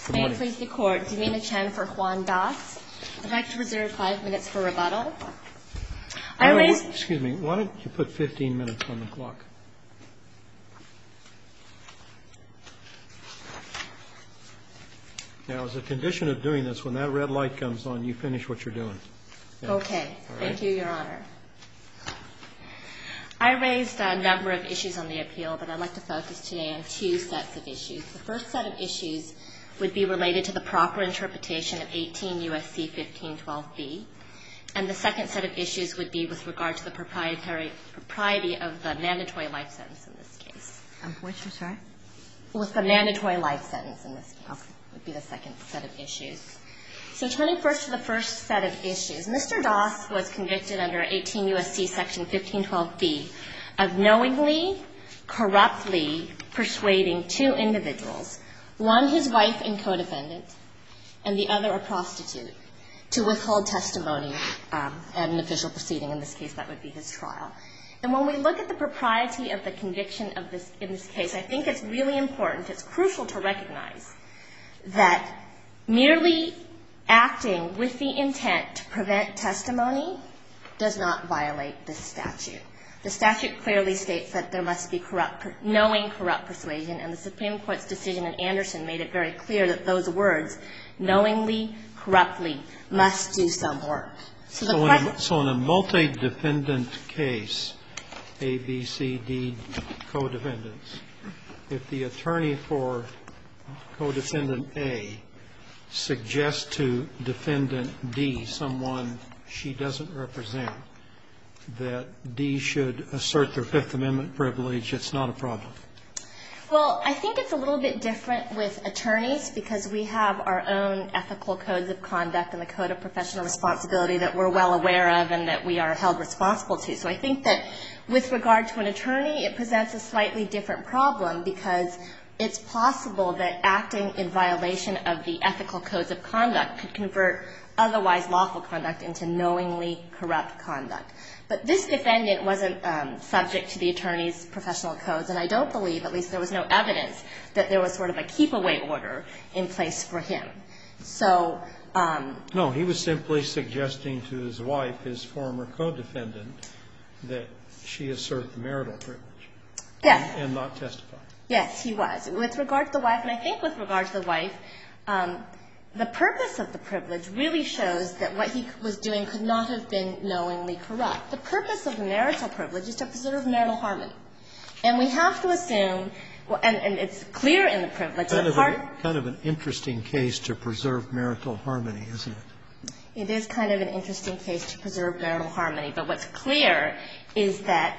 May it please the Court, Davina Chen for Juan Das. I'd like to reserve 5 minutes for rebuttal. Excuse me, why don't you put 15 minutes on the clock? Now, as a condition of doing this, when that red light comes on, you finish what you're doing. Okay. Thank you, Your Honor. I raised a number of issues on the appeal, but I'd like to focus today on two sets of issues. The first set of issues would be related to the proper interpretation of 18 U.S.C. 1512b, and the second set of issues would be with regard to the propriety of the mandatory life sentence in this case. Which, I'm sorry? With the mandatory life sentence in this case would be the second set of issues. So turning first to the first set of issues, Mr. Das was convicted under 18 U.S.C. section 1512b of knowingly, corruptly persuading two individuals, one his wife and co-defendant, and the other a prostitute, to withhold testimony at an official proceeding. In this case, that would be his trial. And when we look at the propriety of the conviction of this, in this case, I think it's really important, it's crucial to recognize that merely acting with the intent to prevent testimony does not violate this statute. The statute clearly states that there must be knowing corrupt persuasion, and the Supreme Court's decision in Anderson made it very clear that those words, knowingly, corruptly, must do some work. So in a multi-defendant case, A, B, C, D, co-defendants, if the attorney for co-defendant A suggests to defendant D, someone she doesn't represent, that D should assert their Fifth Amendment privilege, it's not a problem. Well, I think it's a little bit different with attorneys because we have our own ethical codes of conduct and the code of professional responsibility that we're well aware of and that we are held responsible to. So I think that with regard to an attorney, it presents a slightly different problem because it's possible that acting in violation of the ethical codes of conduct could convert otherwise lawful conduct into knowingly corrupt conduct. But this defendant wasn't subject to the attorney's professional codes, and I don't believe, at least there was no evidence, that there was sort of a keep-away order in place for him. So no, he was simply suggesting to his wife, his former co-defendant, that she assert the marital privilege. Yes. And not testify. Yes, he was. With regard to the wife, and I think with regard to the wife, the purpose of the privilege really shows that what he was doing could not have been knowingly corrupt. The purpose of the marital privilege is to preserve marital harmony. And we have to assume, and it's clear in the privilege that kind of an interesting case to preserve marital harmony, isn't it? It is kind of an interesting case to preserve marital harmony. But what's clear is that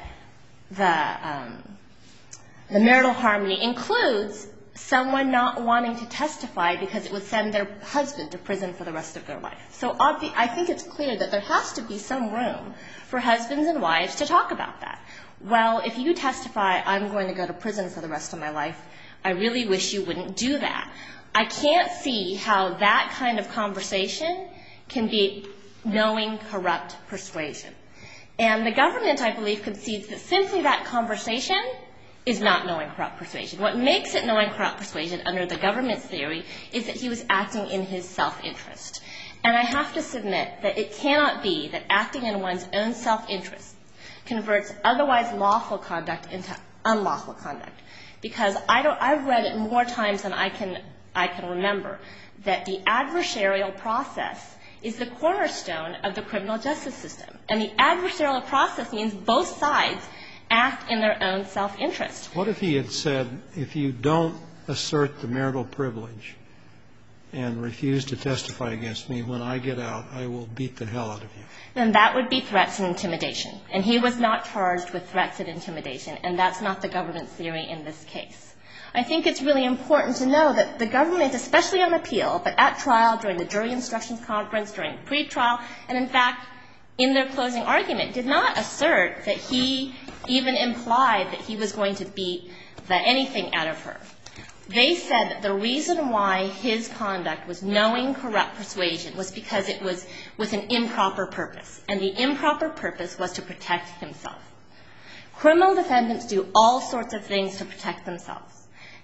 the marital harmony includes someone not wanting to testify because it would send their husband to prison for the rest of their life. So I think it's clear that there has to be some room for husbands and wives to talk about that. Well, if you testify, I'm going to go to prison for the rest of my life, I really wish you wouldn't do that. I can't see how that kind of conversation can be knowing corrupt persuasion. And the government, I believe, concedes that simply that conversation is not knowing corrupt persuasion. What makes it knowing corrupt persuasion under the government's theory is that he was acting in his self-interest. And I have to submit that it cannot be that acting in one's own self-interest converts otherwise lawful conduct into unlawful conduct. Because I've read it more times than I can remember that the adversarial process is the cornerstone of the criminal justice system. And the adversarial process means both sides act in their own self-interest. What if he had said, if you don't assert the marital privilege and refuse to testify against me, when I get out, I will beat the hell out of you? Then that would be threats and intimidation. And he was not charged with threats and intimidation, and that's not the government's theory in this case. I think it's really important to know that the government, especially on appeal, but at trial, during the jury instructions conference, during pretrial, and in fact, in their closing argument, did not assert that he even implied that he was going to beat anything out of her. They said that the reason why his conduct was knowing corrupt persuasion was because it was with an improper purpose, and the improper purpose was to protect himself. Criminal defendants do all sorts of things to protect themselves.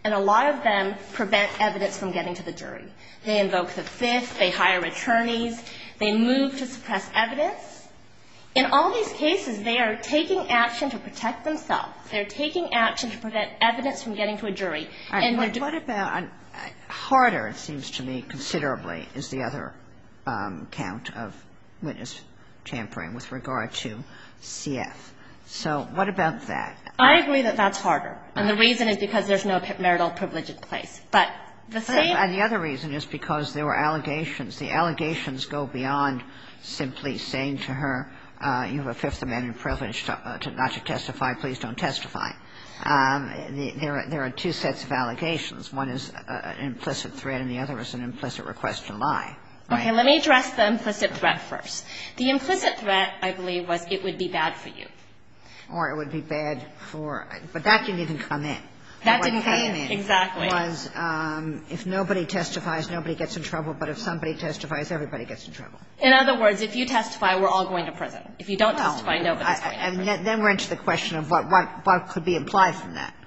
and a lot of them prevent evidence from getting to the jury. They invoke the Fifth, they hire attorneys, they move to suppress evidence. In all these cases, they are taking action to protect themselves. They're taking action to prevent evidence from getting to a jury. All right. What about harder, it seems to me, considerably, is the other count of witness tampering with regard to CF. So what about that? I agree that that's harder. And the reason is because there's no marital privilege in place. But the same – And the other reason is because there were allegations. The allegations go beyond simply saying to her, you have a Fifth Amendment privilege not to testify, please don't testify. There are two sets of allegations. One is an implicit threat and the other is an implicit request to lie. Right? Okay, let me address the implicit threat first. The implicit threat, I believe, was it would be bad for you. Or it would be bad for – but that didn't even come in. That didn't come in. Exactly. Was if nobody testifies, nobody gets in trouble, but if somebody testifies, everybody gets in trouble. In other words, if you testify, we're all going to prison. If you don't testify, nobody's going to prison. And then we're into the question of what could be implied from that.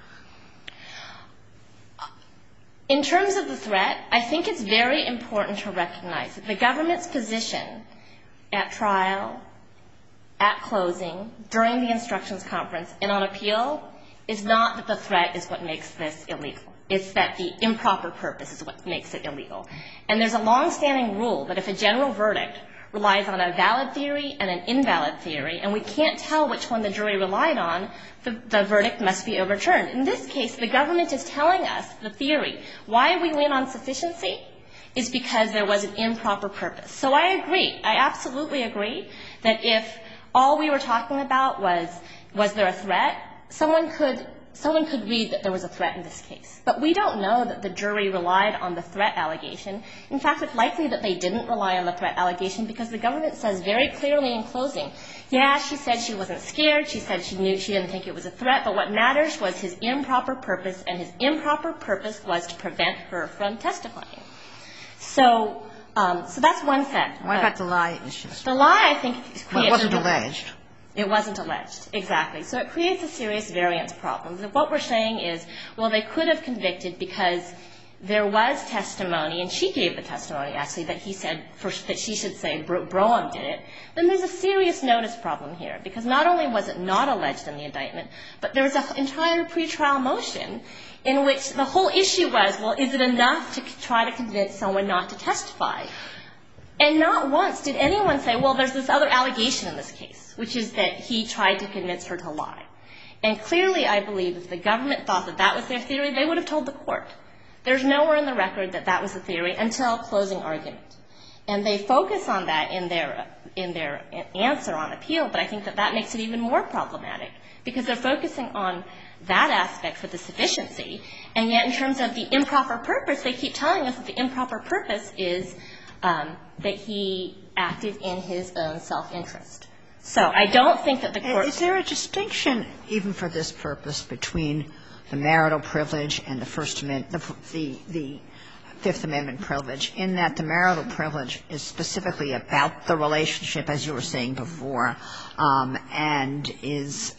In terms of the threat, I think it's very important to recognize that the government's position at trial, at closing, during the instructions conference, and on appeal is not that the threat is what makes this illegal. It's that the improper purpose is what makes it illegal. And there's a longstanding rule that if a general verdict relies on a valid theory and an invalid theory, and we can't tell which one the jury relied on, the verdict must be overturned. In this case, the government is telling us the theory. Why we win on sufficiency is because there was an improper purpose. So I agree. I absolutely agree that if all we were talking about was there a threat, someone could read that there was a threat in this case. But we don't know that the jury relied on the threat allegation. In fact, it's likely that they didn't rely on the threat allegation because the government says very clearly in closing, yeah, she said she wasn't scared. She said she didn't think it was a threat. But what matters was his improper purpose, and his improper purpose was to prevent her from testifying. So that's one set. What about the lie issues? The lie, I think, Well, it wasn't alleged. It wasn't alleged. Exactly. So it creates a serious variance problem. And what we're saying is, well, they could have convicted because there was testimony, and she gave the testimony, actually, that he said that she should say Brougham did it. Then there's a serious notice problem here, because not only was it not alleged in the indictment, but there was an entire pretrial motion in which the whole issue was, well, is it enough to try to convince someone not to testify? And not once did anyone say, well, there's this other allegation in this case, which is that he tried to convince her to lie. And clearly, I believe, if the government thought that that was their theory, they would have told the court. There's nowhere in the record that that was the theory until closing argument. And they focus on that in their answer on appeal, but I think that that makes it even more problematic, because they're focusing on that aspect for the sufficiency, and yet in terms of the improper purpose, they keep telling us that the improper purpose is that he acted in his own self-interest. So I don't think that the court — Is there a distinction, even for this purpose, between the marital privilege and the First Amendment, the Fifth Amendment privilege, in that the marital privilege is specifically about the relationship, as you were saying before, and is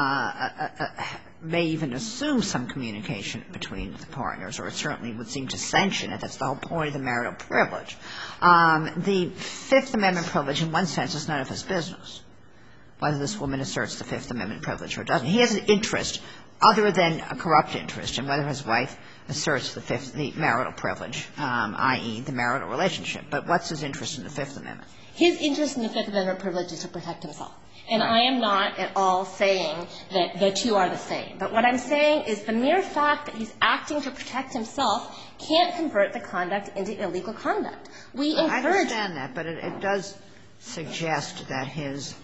may even assume some communication between the partners, or it certainly would seem to sanction it. That's the whole point of the marital privilege. The Fifth Amendment privilege, in one sense, is none of his business, whether this woman asserts the Fifth Amendment privilege or doesn't. He has an interest other than a corrupt interest in whether his wife asserts the marital privilege, i.e., the marital relationship. But what's his interest in the Fifth Amendment? His interest in the Fifth Amendment privilege is to protect himself. And I am not at all saying that the two are the same. But what I'm saying is the mere fact that he's acting to protect himself can't convert the conduct into illegal conduct. We encourage — I understand that, but it does suggest that his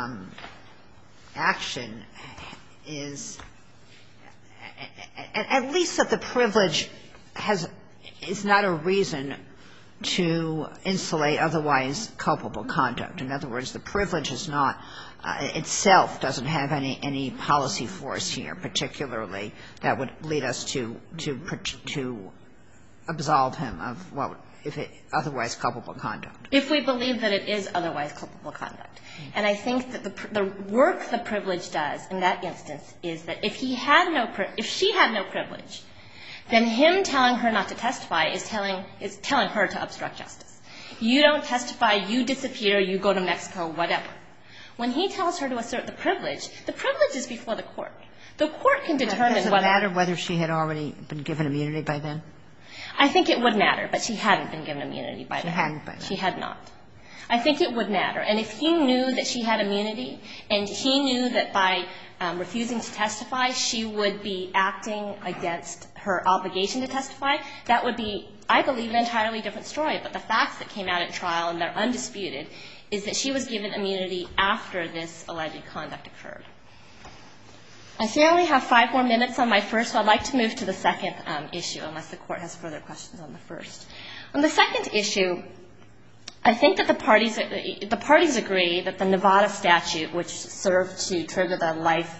action is at least that the privilege is not a reason to insulate otherwise culpable conduct. In other words, the privilege is not itself doesn't have any policy force here, particularly that would lead us to absolve him of what if it otherwise culpable conduct. If we believe that it is otherwise culpable conduct. And I think that the work the privilege does in that instance is that if she had no privilege, then him telling her not to testify is telling her to obstruct justice. You don't testify, you disappear, you go to Mexico, whatever. When he tells her to assert the privilege is before the court. The court can determine whether... Does it matter whether she had already been given immunity by then? I think it would matter, but she hadn't been given immunity by then. She hadn't by then. She had not. I think it would matter. And if he knew that she had immunity, and he knew that by refusing to testify, she would be acting against her obligation to testify, that would be, I believe, an entirely different story. But the facts that came out at trial, and they're undisputed, is that she was given immunity after this alleged conduct occurred. I see I only have 5 more minutes on my first, so I'd like to move to the second issue, unless the Court has further questions on the first. On the second issue, I think that the parties agree that the Nevada statute, which served to trigger the life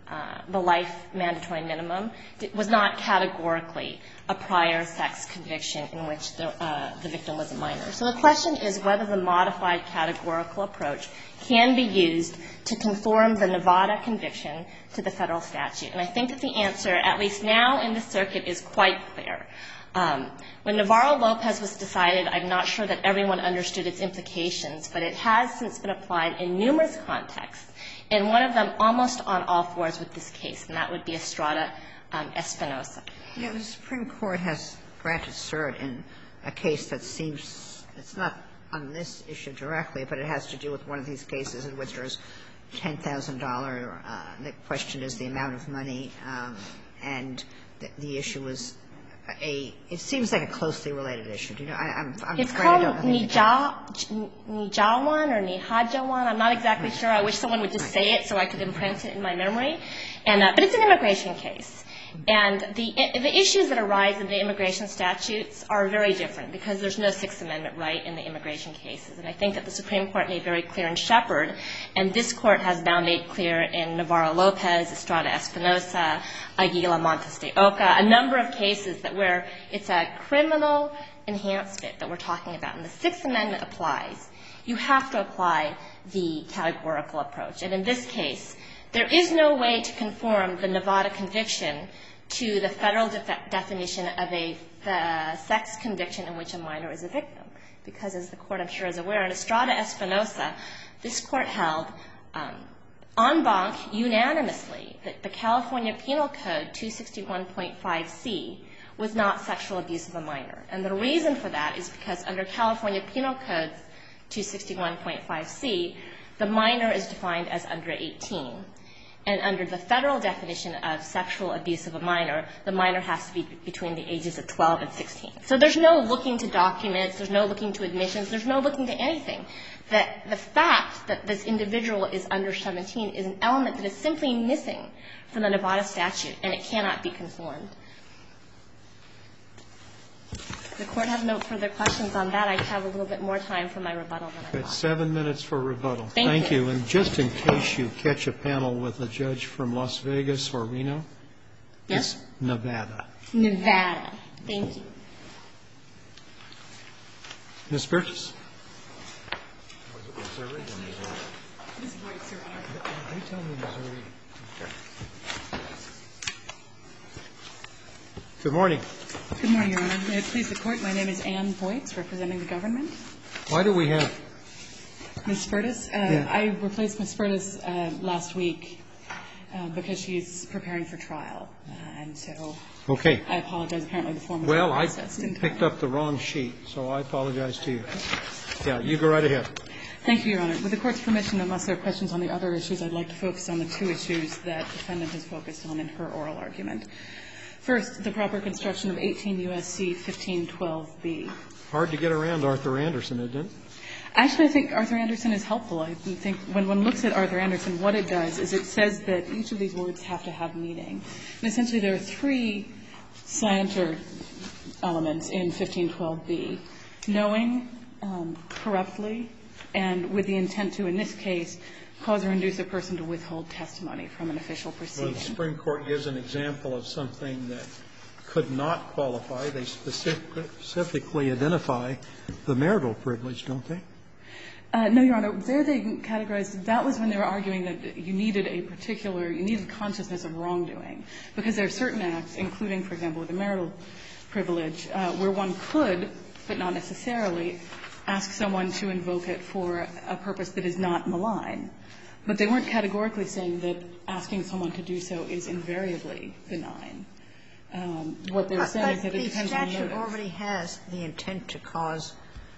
mandatory minimum, was not categorically a prior sex conviction in which the victim was a minor. So the question is whether the modified categorical approach can be used to conform the Nevada conviction to the federal statute. And I think that the answer, at least now in the circuit, is quite clear. When Navarro-Lopez was decided, I'm not sure that everyone understood its implications, but it has since been applied in numerous contexts, and one of them almost on all fours with this case, and that would be Estrada Espinosa. You know, the Supreme Court has granted cert in a case that seems, it's not on this issue directly, but it has to do with one of these cases in which there's $10,000. The question is the amount of money, and the issue is it seems like a closely related issue. Do you know? I'm it's afraid I don't called Nijawan or Nihajawan. I'm not exactly sure. I wish someone would just say it so I could imprint it in my memory. And but it's an immigration case. And the issues that arise in the immigration statutes are very different because there's no Sixth Amendment right in the immigration cases. And I think that the Supreme Court made very clear in Shepard, and this Court has now made clear in Navarro-Lopez, Estrada Espinosa, Aguila Montes de Oca, a number of cases that where it's a criminal enhancement that we're talking about. And the Sixth Amendment applies. You have to apply the categorical approach. And in this case, there is no way to conform the Nevada conviction to the federal definition of a sex conviction in which a minor is a victim. Because as the Court, I'm sure, is aware, in Estrada Espinosa, this Court held en banc unanimously that the California Penal Code 261.5c was not sexual abuse of a minor. And the reason for that is because under California Penal Code 261.5c, the minor is defined as under 18. And under the federal definition of sexual abuse of a minor, the minor has to be between the ages of 12 and 16. So there's no looking to documents, there's no looking to admissions, there's no looking to anything. That the fact that this individual is under 17 is an element that is simply missing from the Nevada statute, and it cannot be conformed. The Court has no further questions on that. I have a little bit more time for my rebuttal than I thought. 7 minutes for rebuttal. Thank you. And just in case you catch a panel with a judge from Las Vegas or Reno, yes? It's Nevada. Nevada. Thank you. Ms. Burgess. Was it Missouri or Missouri? Ms. Boyce, Your Honor. They tell me Missouri. Okay. Good morning. Good morning, Your Honor. May it please the Court, my name is Ann Boyce, representing the government. Why do we have Ms. Furtis? I replaced Ms. Furtis last week because she's preparing for trial. And so Okay. I apologize. Apparently the form was Well, not I processed in time. picked up the wrong sheet, so I apologize to you. Yeah, you go right ahead. Thank you, Your Honor. With the Court's permission, unless there are questions on the other issues, I'd like to focus on the two issues that the defendant has focused on in her oral argument. First, the proper construction of 18 U.S.C. 1512b. Hard to get around Arthur Anderson, isn't it? Actually, I think Arthur Anderson is helpful. I think when one looks at Arthur Anderson, what it does is it says that each of these words have to have meaning. And essentially there are three scienter elements in 1512b: knowing, corruptly, and with the intent to, in this case, cause or induce a person to withhold testimony from an official proceeding. Well, the Supreme Court gives an example of something that could not qualify. They specifically identify the marital privilege, don't they? No, Your Honor. There they categorized, that was when they were arguing that you needed consciousness of wrongdoing, because there are certain acts, including, for example, with the marital privilege, where one could, but not necessarily, ask someone to invoke it for a purpose that is not malign. But they weren't categorically saying that asking someone to do so is invariably benign. What they were saying is that it depends on motive. But the statute already has the intent to cause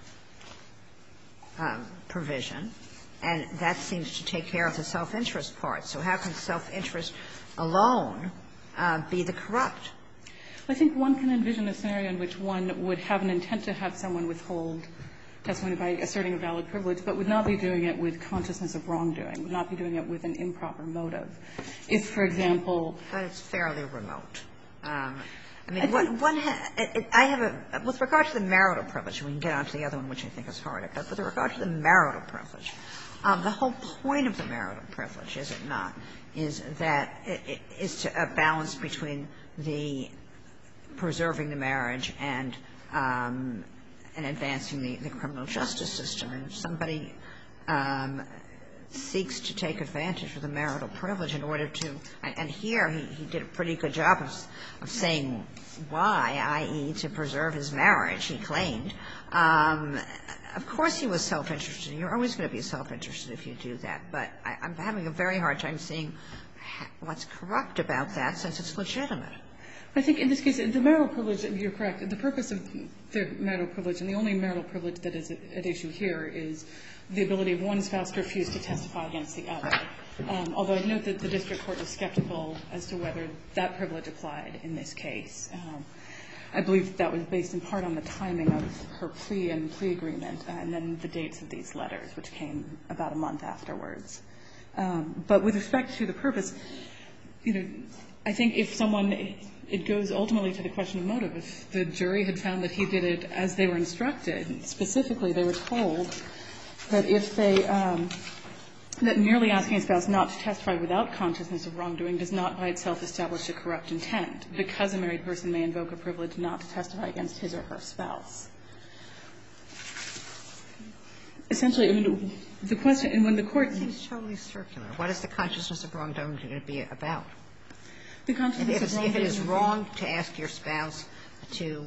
provision, and that seems to take care of the self-interest part. So how can self-interest alone be the corrupt? I think one can envision a scenario in which one would have an intent to have someone withhold testimony by asserting a valid privilege, but would not be doing it with consciousness of wrongdoing, would not be doing it with an improper motive. If, for example — But it's fairly remote. I mean, I have a — with regard to the marital privilege, and we can get on to the other one, which I think is harder, but with regard to the marital privilege, the whole point of the marital privilege, is it not, is that it is to a balance between the preserving the marriage and advancing the criminal justice system. And if somebody seeks to take advantage of the marital privilege in order to — and here he did a pretty good job of saying why, i.e., to preserve his marriage, he claimed. Of course he was self-interested. You're always going to be self-interested if you do that. But I'm having a very hard time seeing what's corrupt about that, since it's legitimate. I think in this case, the marital privilege, you're correct. The purpose of the marital privilege, and the only marital privilege that is at issue here, is the ability of one spouse to refuse to testify against the other. Although I note that the district court was skeptical as to whether that privilege applied in this case. I believe that was based in part on the timing of her plea and plea agreement, and then the dates of these letters, which came about a month afterwards. But with respect to the purpose, you know, I think if someone — it goes ultimately to the question of motive. If the jury had found that he did it as they were instructed, specifically they were told that if they — that merely asking a spouse not to testify without consciousness of wrongdoing does not by itself establish a corrupt intent, because a married person may invoke a privilege not to testify against his or her spouse. Essentially, I mean, the question — and when the court — It seems totally circular. What is the consciousness of wrongdoing going to be about? The consciousness of wrongdoing — If it is wrong to ask your spouse to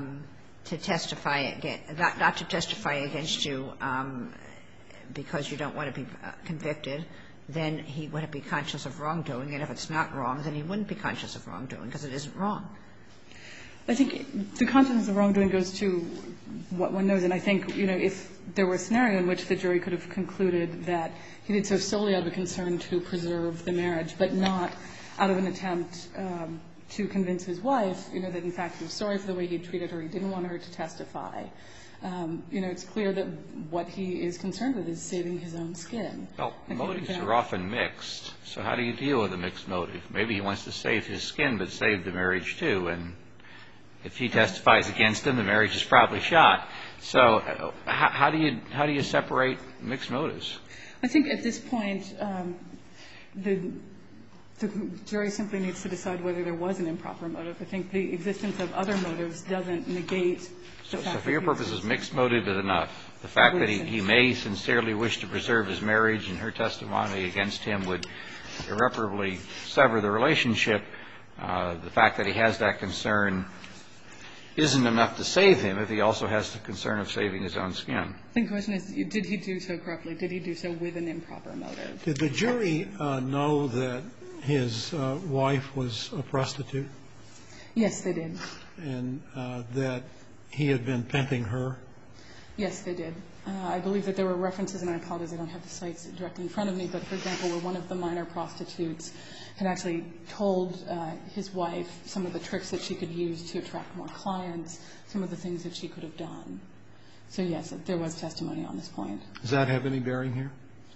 testify — not to testify against you because you don't want to be convicted, then he wouldn't be conscious of wrongdoing. And if it's not wrong, then he wouldn't be conscious of wrongdoing because it isn't wrong. I think the consciousness of wrongdoing goes to what one knows. And I think, you know, if there were a scenario in which the jury could have concluded that he did so solely out of a concern to preserve the marriage, but not out of an attempt to convince his wife, you know, that in fact he was sorry for the way he treated her, he didn't want her to testify, you know, it's clear that what he is concerned with is saving his own skin. Well, motives are often mixed. So how do you deal with a mixed motive? Maybe he wants to save his skin but save the marriage too. And if he testifies against him, the marriage is probably shot. So how do you separate mixed motives? I think at this point the jury simply needs to decide whether there was an improper motive. I think the existence of other motives doesn't negate the fact that he was — So for your purposes, mixed motive is enough. The fact that he may sincerely wish to preserve his marriage and her testimony against him would irreparably sever the relationship. The fact that he has that concern isn't enough to save him if he also has the concern of saving his own skin. I think the question is, did he do so corruptly? Did he do so with an improper motive? Did the jury know that his wife was a prostitute? Yes, they did. And that he had been pimping her? Yes, they did. I believe that there were references, and I apologize, I don't have the sites directly in front of me, but for example, where one of the minor prostitutes had actually told his wife some of the tricks that she could use to attract more clients, some of the things that she could have done. So yes, there was testimony on this point. Does that have any bearing here?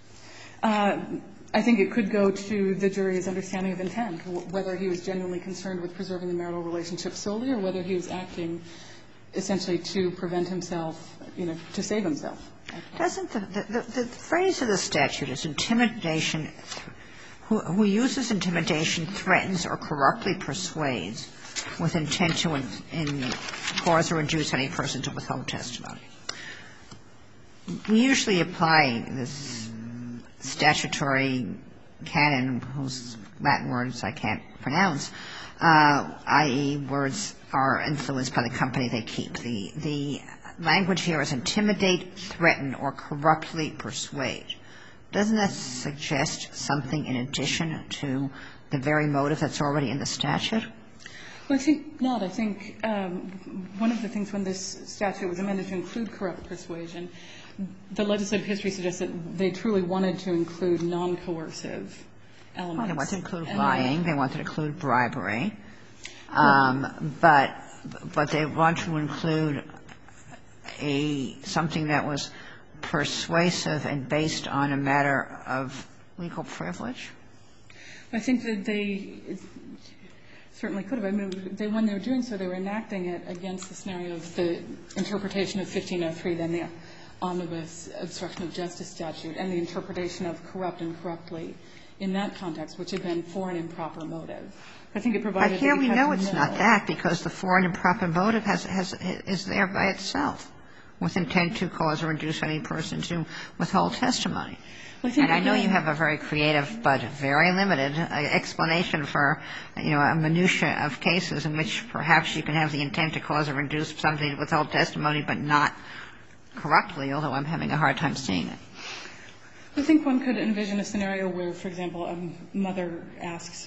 I think it could go to the jury's understanding of intent, whether he was genuinely concerned with preserving the marital relationship solely or whether he was acting essentially to prevent himself, you know, to save himself. Doesn't the phrase of the statute is intimidation, who uses intimidation, threatens or corruptly persuades with intent to cause or induce any person to withhold testimony. we usually apply this statutory canon, whose Latin words I can't pronounce, i.e. words are influenced by the company they keep. The language here is intimidate, threaten, or corruptly persuade. Doesn't that suggest something in addition to the very motive that's already in the statute? Well, I think not. I think one of the things when this statute was amended to include corrupt persuasion, the legislative history suggests that they truly wanted to include non-coercive elements. Well, they wanted to include lying. They wanted to include bribery. But they want to include something that was persuasive and based on a matter of legal privilege? I think that they certainly could have. I mean, when they were doing so, they were enacting it against the scenario of the interpretation of 1503, then the omnibus obstruction of justice statute, and the interpretation of corrupt and corruptly in that context, which had been for an improper motive. I think it provided But here we know it's not that, because the for an improper motive is there by itself, with intent to cause or induce any person to withhold testimony. And I know you have a very creative but very limited explanation for, you know, a minutiae of cases in which perhaps you can have the intent to cause or induce somebody to withhold testimony, but not corruptly, although I'm having a hard time seeing it. I think one could envision a scenario where, for example, a mother asks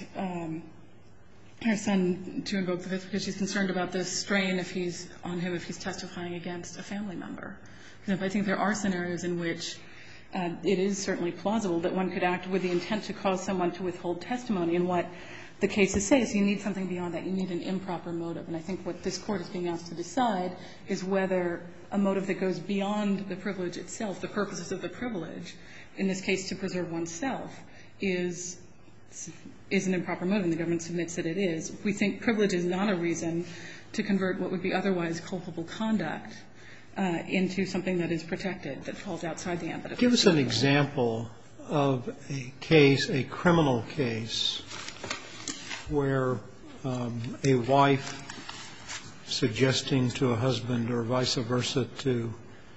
her son to invoke the Fifth because she's concerned about the strain if he's testifying against a family member. For example, I think there are scenarios in which it is certainly plausible that one could act with the intent to cause someone to withhold testimony. And what the cases say is you need something beyond that. You need an improper motive. And I think what this Court is being asked to decide is whether a motive that goes beyond the privilege itself, the purposes of the privilege, in this case to preserve oneself, is an improper motive, and the government submits that it is. We think privilege is not a reason to convert what would be otherwise culpable conduct into something that is protected, that falls outside the ambit of the Give us an example of a case, a criminal case, where a wife suggesting to a husband or vice versa to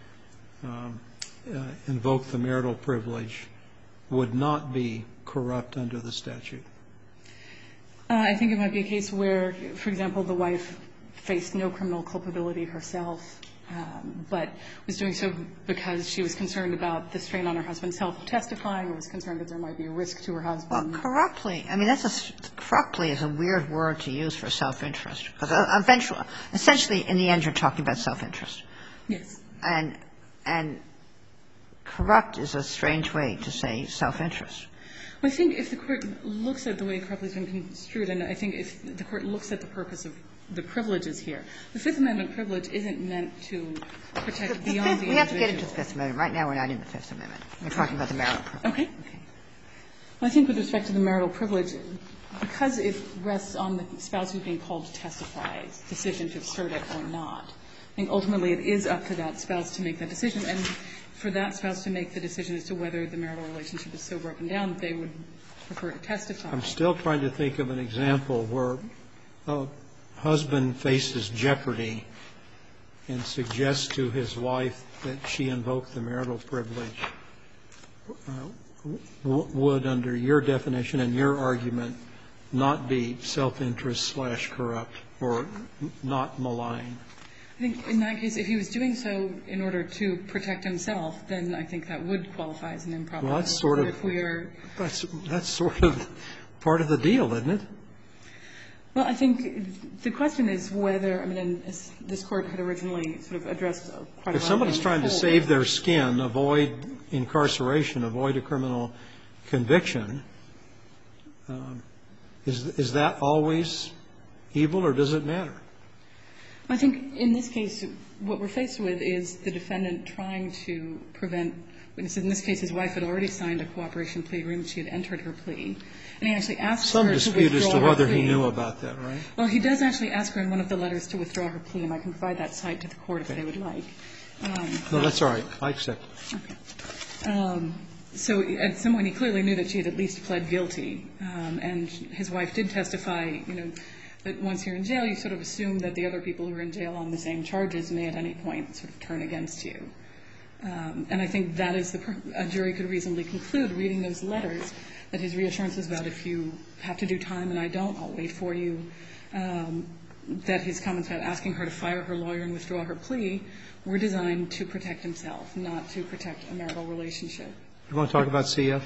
invoke the marital privilege would not be corrupt under the statute. I think it might be a case where, for example, the wife faced no criminal culpability herself, but was doing so because she was concerned about the strain on her husband's health of testifying, or was concerned that there might be a risk to her husband. Well, corruptly, I mean, corruptly is a weird word to use for self-interest, because essentially, in the end, you're talking about self-interest. Yes. And corrupt is a strange way to say self-interest. Well, I think if the Court looks at the way corruptly has been construed, and I think if the Court looks at the purpose of the privileges here, the Fifth Amendment privilege isn't meant to protect beyond the individual. We have to get into the Fifth Amendment. Right now, we're not in the Fifth Amendment. We're talking about the marital privilege. Okay. Well, I think with respect to the marital privilege, because it rests on the spouse who's being called to testify's decision to assert it or not, I think ultimately it is up to that spouse to make that decision. And for that spouse to make the decision as to whether the marital relationship is so broken down that they would prefer to testify. I'm still trying to think of an example where a husband faces jeopardy and suggests to his wife that she invoke the marital privilege. Would, under your definition and your argument, not be self-interest / corrupt or not malign? I think in that case, if he was doing so in order to protect himself, then I think that would qualify as an improper. Well, that's sort of part of the deal, isn't it? Well, I think the question is whether, I mean, as this Court had originally sort of addressed quite a while ago. If somebody's trying to save their skin, avoid incarceration, avoid a criminal conviction, is that always evil or does it matter? I think in this case, what we're faced with is the defendant trying to prevent witnesses. In this case, his wife had already signed a cooperation plea agreement. She had entered her plea. And he actually asked her to withdraw her plea. Some dispute as to whether he knew about that, right? Well, he does actually ask her in one of the letters to withdraw her plea, and I can provide that cite to the Court if they would like. No, that's all right. I accept it. Okay. So at some point, he clearly knew that she had at least pled guilty. And his wife did testify, you know, that once you're in jail, you sort of assume that the other people who are in jail on the same charges may at any point sort of turn against you. And I think that is a jury could reasonably conclude, reading those letters, that his reassurances about if you have to do time and I don't, I'll wait for you, that his comments about asking her to fire her lawyer and withdraw her plea were designed to protect himself, not to protect a marital relationship. You want to talk about CF?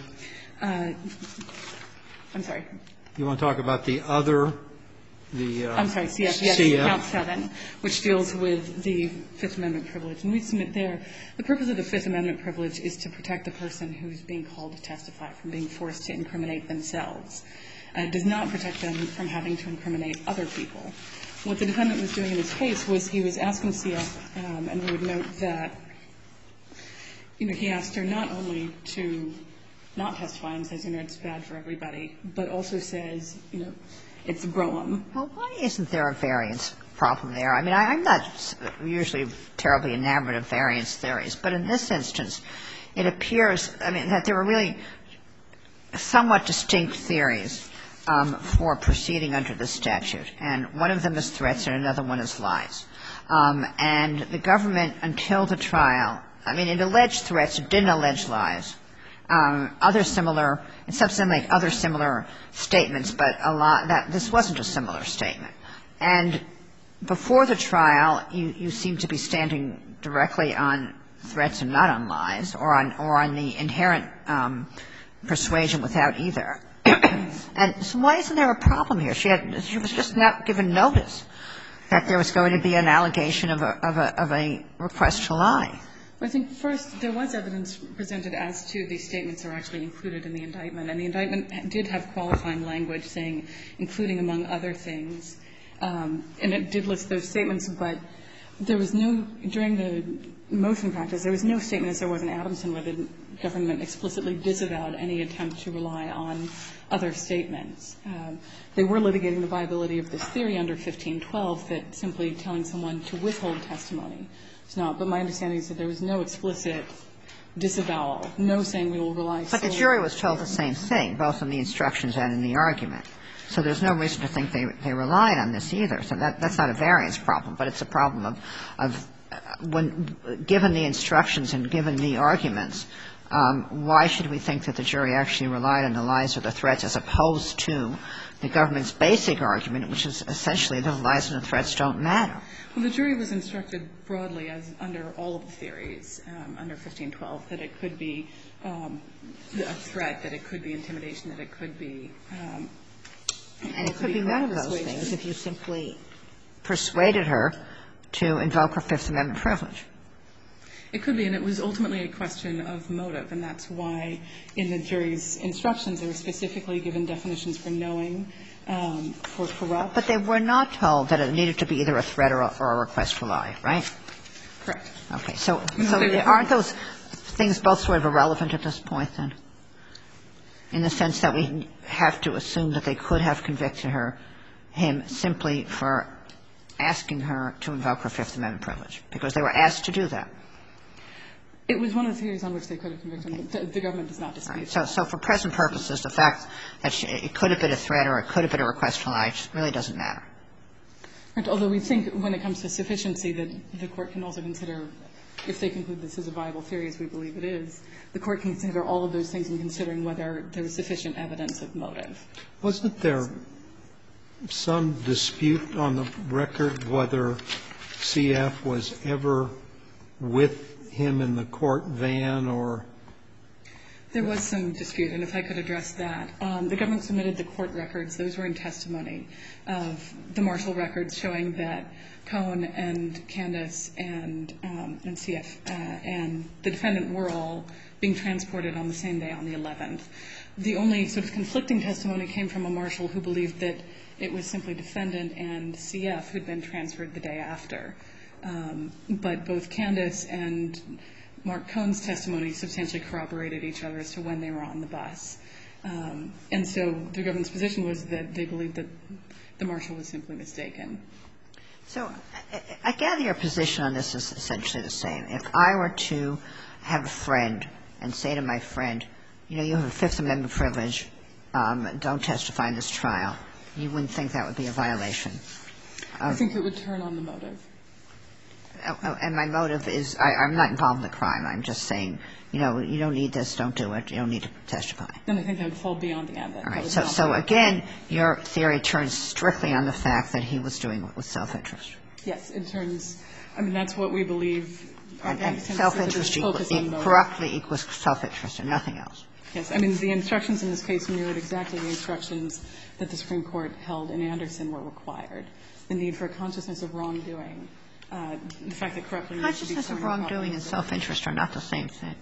I'm sorry. You want to talk about the other, I'm sorry, CF, yes, CF. Count 7, which deals with the Fifth Amendment privilege. And we submit there, the purpose of the Fifth Amendment privilege is to protect the person who's being called to testify from being forced to incriminate themselves. It does not protect them from having to incriminate other people. What the defendant was doing in this case was he was asking CF, and we would note that, he asked her not only to not testify and says, it's bad for everybody, but also says, it's a Broem. Well, why isn't there a variance problem there? I mean, I'm not usually terribly enamored of variance theories, but in this instance, it appears, that there were really somewhat distinct theories for proceeding under the statute. And one of them is threats and another one is lies. And the government, until the trial, it alleged threats, it didn't allege lies. Other similar, it's something like other similar statements, but this wasn't a similar statement. And before the trial, you seem to be standing directly on threats and not on lies, or on the inherent persuasion without either. And so why isn't there a problem here? She was just not given notice that there was going to be an allegation of a request to lie. I think first there was evidence presented as to the statements that are actually included in the indictment. And the indictment did have qualifying language saying, including among other things. And it did list those statements, but there was no, during the motion practice, there was no statement, as there was in Adamson, where the government explicitly disavowed any attempt to rely on other statements. They were litigating the viability of this theory under 1512 that simply telling someone to withhold testimony is not. But my understanding is that there was no explicit disavowal, no saying we will rely solely on. But the jury was told the same thing, both in the instructions and in the argument. So there's no reason to think they relied on this either. So that's not a variance problem, but it's a problem of when given the instructions and given the arguments, why should we think that the jury actually relied on the lies or the threats as opposed to the government's basic argument, which is essentially the lies and the threats don't matter? Well, the jury was instructed broadly, as under all of the theories under 1512, that it could be a threat, that it could be intimidation, that it could be and it could be none of those things if you simply persuaded her to invoke her Fifth Amendment privilege. It could be, and it was ultimately a question of motive, and that's why in the jury's instructions they were specifically given definitions for knowing, for corrupt. But they were not told that it needed to be either a threat or a request to lie, right? Correct. Okay. So aren't those things both sort of irrelevant at this point, then, in the sense that we have to assume that they could have convicted him simply for asking her to invoke her Fifth Amendment privilege, because they were asked to do that? It was one of the theories on which they could have convicted him. The government does not dispute that. So for present purposes, the fact that it could have been a threat or it could have been a request to lie really doesn't matter. Although we think when it comes to sufficiency that the Court can also consider, if they conclude this is a viable theory, as we believe it is, the Court can consider all of those things in considering whether there was sufficient evidence of motive. Wasn't there some dispute on the record whether CF was ever with him in the court van or? There was some dispute, and if I could address that. The government submitted the court records. Those were in testimony of the marshal records showing that Cohn and Candace and CF and the defendant were all being transported on the same day, on the 11th. The only sort of conflicting testimony came from a marshal who believed that it was simply defendant and CF who had been transferred the day after. But both Candace and Mark Cohn's testimony substantially corroborated each other as to when they were on the bus. And so the government's position was that they believed that the marshal was simply mistaken. So I gather your position on this is essentially the same. If I were to have a friend and say to my friend, you have a Fifth Amendment privilege, don't testify in this trial, you wouldn't think that would be a violation? I think it would turn on the motive. and my motive is I'm not involved in the crime. I'm just saying, you know, you don't need this, don't do it, you don't need to testify. Then I think that would fall beyond the ambit. All right. So again, your theory turns strictly on the fact that he was doing it with self-interest. Yes, it turns, I mean, that's what we believe. And self-interest correctly equals self-interest and nothing else. Yes. I mean, the instructions in this case mirrored exactly the instructions that the Supreme Court held in Anderson were required. The need for consciousness of wrongdoing, the fact that corruptly needs to be consciousness of wrongdoing and self-interest are not the same thing.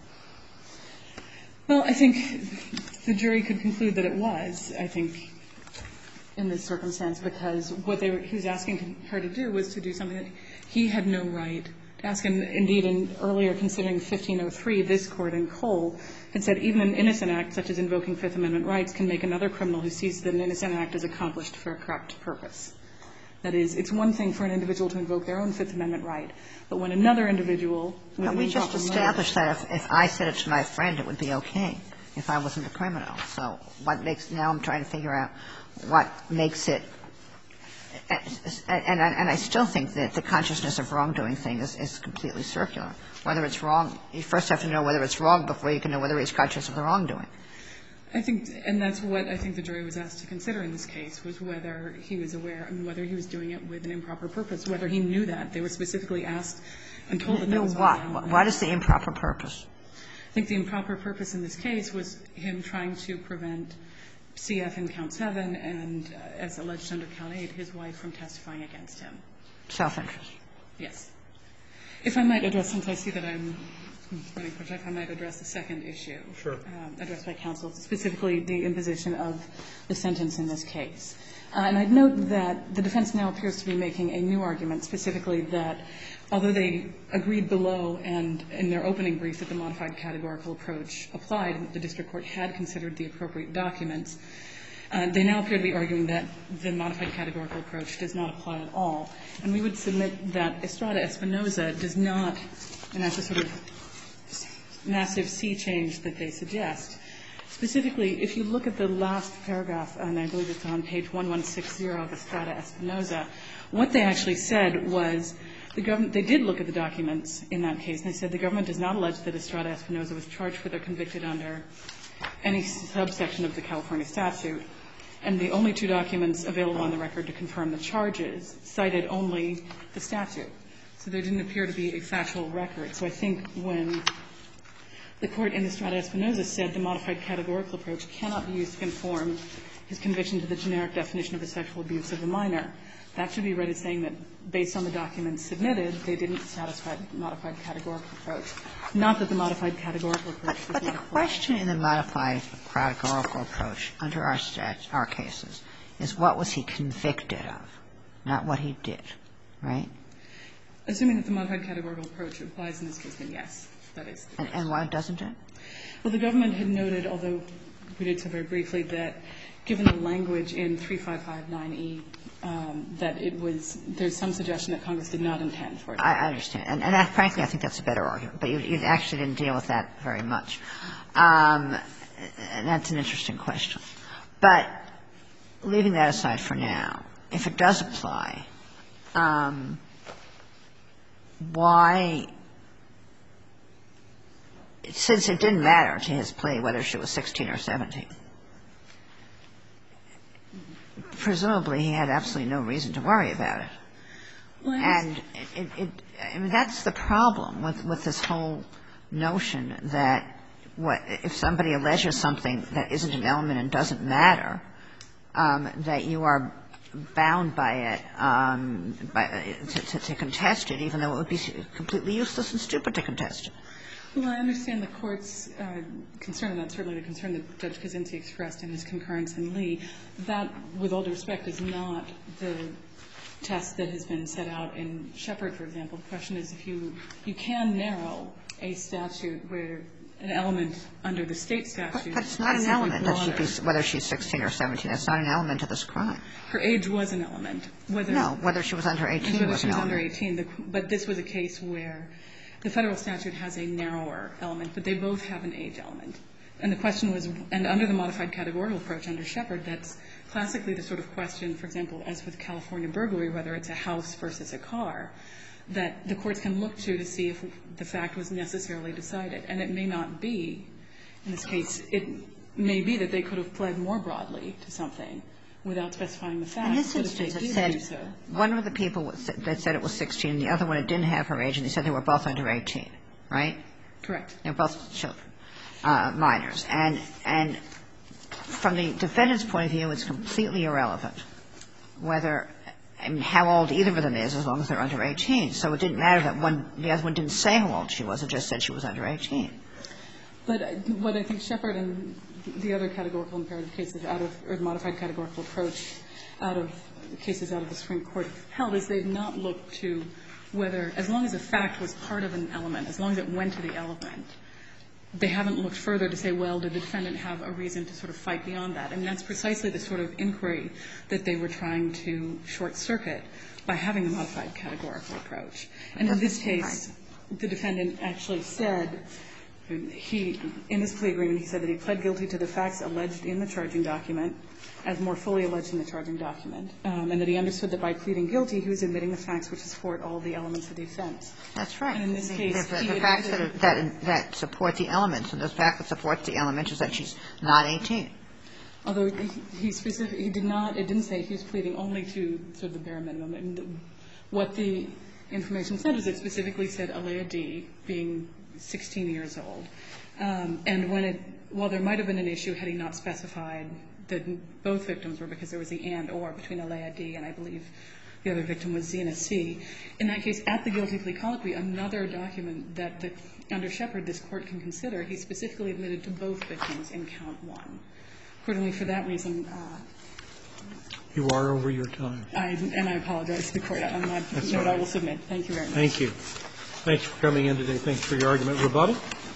Well, I think the jury could conclude that it was, I think, in this circumstance, because what he was asking her to do was to do something that he had no right to ask. And indeed, in earlier considering 1503, this Court in Cole had said even an innocent act, such as invoking Fifth Amendment rights, can make another criminal who sees that an innocent act is accomplished for a corrupt purpose. That is, it's one thing for an individual to invoke their own Fifth Amendment right, but when another individual with an improper motive. We just established that if I said it to my friend, it would be okay if I wasn't a criminal. So what makes – now I'm trying to figure out what makes it – and I still think that the consciousness of wrongdoing thing is completely circular. Whether it's wrong – you first have to know whether it's wrong before you can know whether he's conscious of the wrongdoing. I think – and that's what I think the jury was asked to consider in this case, was whether he was aware – I mean, whether he was doing it with an improper purpose, whether he knew that. They were specifically asked and told that that was what. What is the improper purpose? I think the improper purpose in this case was him trying to prevent CF in Count 7 and, as alleged under Count 8, his wife from testifying against him. Self-interest. Yes. If I might address, since I see that I'm running for time, if I might address the second issue. Sure. Addressed by counsel, specifically the imposition of the sentence in this case. And I'd note that the defense now appears to be making a new argument, specifically that although they agreed below and in their opening brief that the modified categorical approach applied and the district court had considered the appropriate documents, they now appear to be arguing that the modified categorical approach does not apply at all. And we would submit that Estrada Espinoza does not, and that's a sort of massive sea change that they suggest. Specifically, if you look at the last paragraph, and I believe it's on page 1160 of Estrada Espinoza, what they actually said was the government, they did look at the documents in that case, and they said the government does not allege that Estrada Espinoza was charged with or convicted under any subsection of the California statute. And the only two documents available on the record to confirm the charges cited only the statute. So there didn't appear to be a factual record. So I think when the Court in Estrada Espinoza said the modified categorical approach cannot be used to conform his conviction to the generic definition of a sexual abuse of a minor, that should be read as saying that based on the documents submitted, they didn't satisfy the modified categorical approach. Not that the modified categorical approach was not applied. But the question in the modified categorical approach under our cases is what was he convicted of, not what he did, right? Assuming that the modified categorical approach applies in this case, then yes, that is. And why doesn't it? Well, the government had noted, although we did so very briefly, that given the language in 3559E, that it was – there's some suggestion that Congress did not intend for it. I understand. And frankly, I think that's a better argument. But you actually didn't deal with that very much. And that's an interesting question. But leaving that aside for now, if it does apply, why – since it didn't matter to his plea whether she was 16 or 17, presumably he had absolutely no reason to worry about it. And I mean, that's the problem with this whole notion that if somebody alleges something that isn't an element and doesn't matter, that you are bound by it to contest it, even though it would be completely useless and stupid to contest it. Well, I understand the Court's concern, and that's certainly the concern that Judge Kaczynski expressed in his concurrence in Lee. That, with all due respect, is not the test that has been set out in Shepard, for example. The question is if you can narrow a statute where an element under the State statute. But it's not an element that she'd be – whether she's 16 or 17. It's not an element of this crime. Her age was an element. Whether she was under 18 was an element. Under 18. But this was a case where the Federal statute has a narrower element, but they both have an age element. And the question was – and under the modified categorical approach under Shepard, that's classically the sort of question, for example, as with California burglary, whether it's a house versus a car, that the courts can look to see if the fact was necessarily decided. And it may not be. In this case, it may be that they could have pled more broadly to something without specifying the facts. In this instance, it said one of the people that said it was 16, the other one it didn't have her age, and they said they were both under 18, right? Correct. They're both children, minors. And from the defendant's point of view, it's completely irrelevant whether and how old either of them is as long as they're under 18. So it didn't matter that the other one didn't say how old she was. It just said she was under 18. But what I think Shepard and the other categorical imperative cases or the modified categorical approach cases out of the Supreme Court held is they've not looked to whether, as long as a fact was part of an element, as long as it went to the element, they haven't looked further to say, well, did the defendant have a reason to sort of fight beyond that? And that's precisely the sort of inquiry that they were trying to short-circuit by having the modified categorical approach. And in this case, the defendant actually said, in his plea agreement, he said that he pled guilty to the facts alleged in the charging document as more fully alleged in the charging document, and that he understood that by pleading guilty, he was admitting the facts which support all the elements of the offense. That's right. And in this case, the facts that support the elements, and the fact that supports the elements is that she's not 18. Although he did not, it didn't say he was pleading only to sort of the bare minimum. And what the information said was it specifically said Alea D being 16 years old. And while there might have been an issue had he not specified that both victims were because there was the and or between Alea D and I believe the other victim was Zena C. In that case, at the guilty plea colloquy, another document that under Shepard this Court can consider, he specifically admitted to both victims in count one. Accordingly, for that reason, you are over your time. And I apologize to the Court. I'm not what I will submit. Thank you very much. Thank you. Thanks for coming in today. Thanks for your argument. Rebuttal?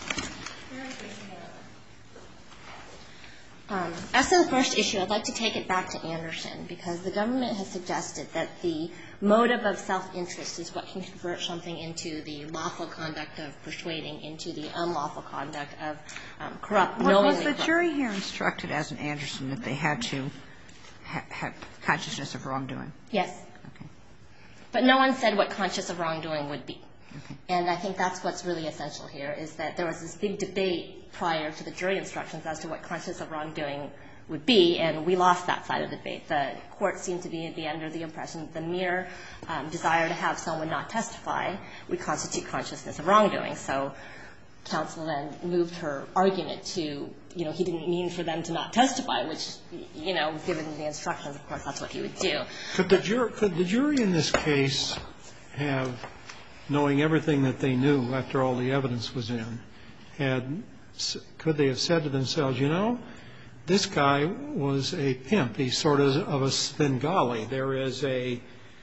As to the first issue, I'd like to take it back to Anderson, because the government has suggested that the motive of self-interest is what can convert something into the lawful conduct of persuading into the unlawful conduct of corrupt, knowingly corrupt. Was the jury here instructed, as in Anderson, that they had to have consciousness of wrongdoing? Yes. Okay. But no one said what conscious of wrongdoing would be. Okay. And I think that's what's really essential here, is that there was this big debate prior to the jury instructions as to what conscious of wrongdoing would be, and we lost that side of the debate. The Court seemed to be under the impression that the mere desire to have someone not testify would constitute consciousness of wrongdoing. So counsel then moved her argument to, he didn't mean for them to not testify, which, given the instructions, of course, that's what he would do. Could the jury in this case have, knowing everything that they knew after all the evidence was in, could they have said to themselves, this guy was a pimp. He's sort of a Svengali. There is a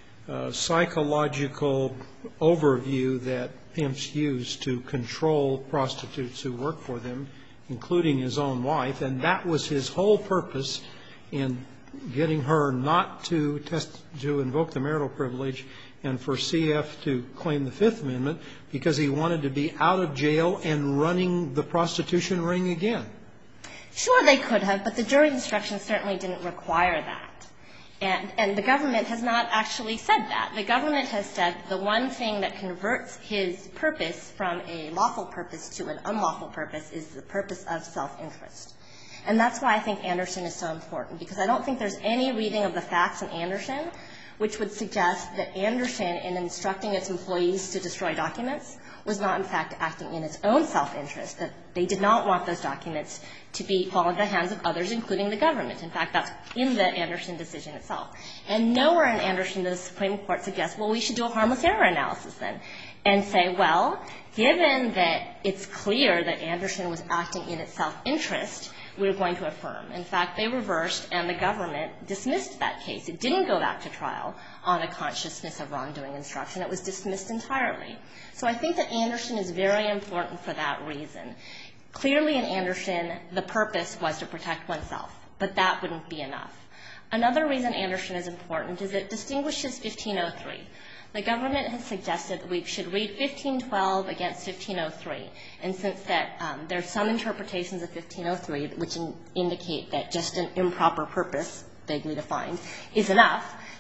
psychological overview that pimps use to control prostitutes who work for them, including his own wife, and that was his whole purpose in getting her not to invoke the marital privilege and for CF to claim the Fifth Amendment, because he wanted to be out of jail and running the prostitution ring again. Sure, they could have, but the jury instructions certainly didn't require that. And the government has not actually said that. The government has said the one thing that converts his purpose from a lawful purpose to an unlawful purpose is the purpose of self-interest. And that's why I think Anderson is so important, because I don't think there's any reading of the facts in Anderson which would suggest that Anderson, in instructing its employees to destroy documents, was not, in fact, acting in its own self-interest, that they did not want those documents to fall into the hands of others, including the government. In fact, that's in the Anderson decision itself. And nowhere in Anderson does the Supreme Court suggest, well, we should do a harmless error analysis then, and say, well, given that it's clear that Anderson was acting in its self-interest, we're going to affirm. In fact, they reversed, and the government dismissed that case. It didn't go back to trial on a consciousness of wrongdoing instruction. It was dismissed entirely. So I think that Anderson is very important for that reason. Clearly in Anderson, the purpose was to protect oneself, but that wouldn't be enough. Another reason Anderson is important is it distinguishes 1503. The government has suggested that we should read 1512 against 1503. And since that there's some interpretations of 1503 which indicate that just an improper purpose, vaguely defined, is enough,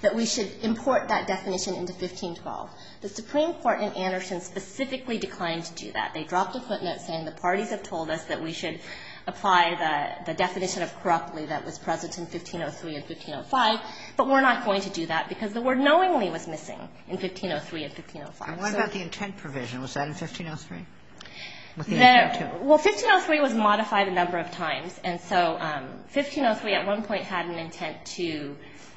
that we should import that definition into 1512. The Supreme Court in Anderson specifically declined to do that. They dropped a footnote saying the parties have told us that we should apply the definition of corruptly that was present in 1503 and 1505, but we're not going to do that because the word knowingly was missing in 1503 and 1505. And what about the intent provision? Was that in 1503? Well, 1503 was modified a number of times, and so 1503 at one point had an intent to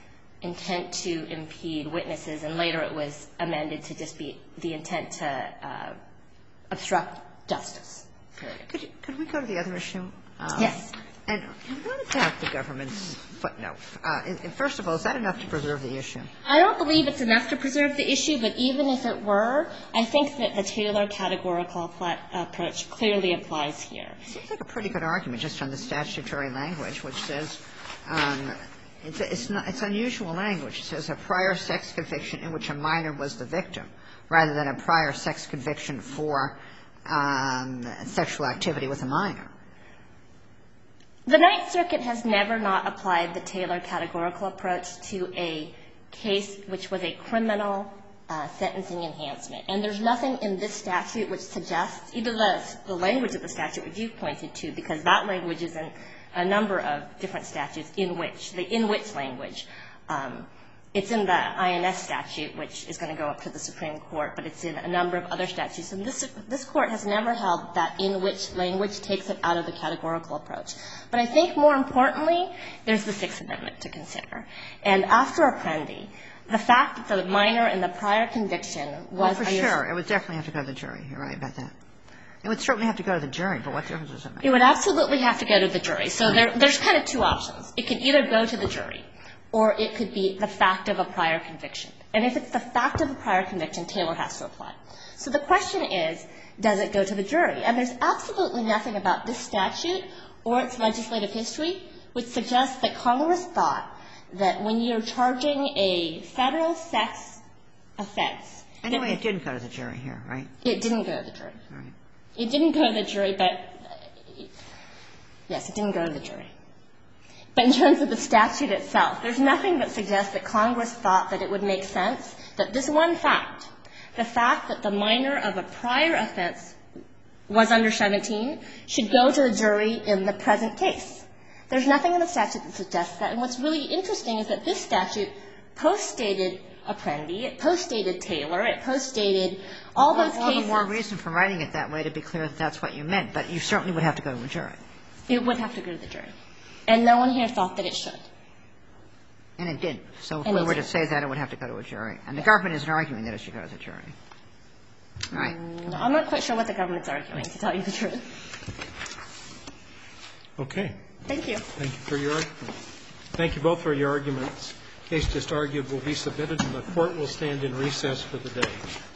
impede witnesses, and later it was amended to just be the intent to obstruct justice. Could we go to the other issue? Yes. And what about the government's footnote? First of all, is that enough to preserve the issue? I don't believe it's enough to preserve the issue, but even if it were, I think that the Taylor categorical approach clearly applies here. It seems like a pretty good argument just on the statutory language, which says it's unusual language. It says a prior sex conviction in which a minor was the victim, rather than a prior sex conviction for sexual activity with a minor. The Ninth Circuit has never not applied the Taylor categorical approach to a case which was a criminal sentencing enhancement. And there's nothing in this statute which suggests either the language of the statute which you've pointed to, because that language is in a number of different statutes in which, the in which language. It's in the INS statute, which is going to go up to the Supreme Court, but it's in a number of other statutes. And this Court has never held that in which language takes it out of the categorical approach. But I think more importantly, there's the Sixth Amendment to consider. And after Apprendi, the fact that the minor in the prior conviction was for sure. It would definitely have to go to the jury. You're right about that. It would certainly have to go to the jury, but what difference does it make? It would absolutely have to go to the jury. So there's kind of two options. It could either go to the jury, or it could be the fact of a prior conviction. And if it's the fact of a prior conviction, Taylor has to apply. So the question is, does it go to the jury? And there's absolutely nothing about this statute or its legislative history which suggests that Congress thought that when you're charging a Federal sex offense. Anyway, it didn't go to the jury here, right? It didn't go to the jury. All right. It didn't go to the jury, but yes, it didn't go to the jury. But in terms of the statute itself, there's nothing that suggests that Congress thought that it would make sense that this one fact, the fact that the minor of a prior offense was under 17, should go to the jury in the present case. There's nothing in the statute that suggests that. And what's really interesting is that this statute postdated Apprendi, it postdated Taylor, it postdated all those cases. All the more reason for writing it that way to be clear that that's what you meant. But you certainly would have to go to the jury. It would have to go to the jury. And no one here thought that it should. And it didn't. So if we were to say that, it would have to go to a jury. And the government isn't arguing that it should go to the jury. All right. I'm not quite sure what the government's arguing, to tell you the truth. Okay. Thank you. Thank you for your argument. Thank you both for your arguments. The case just argued will be submitted, and the Court will stand in recess for the day.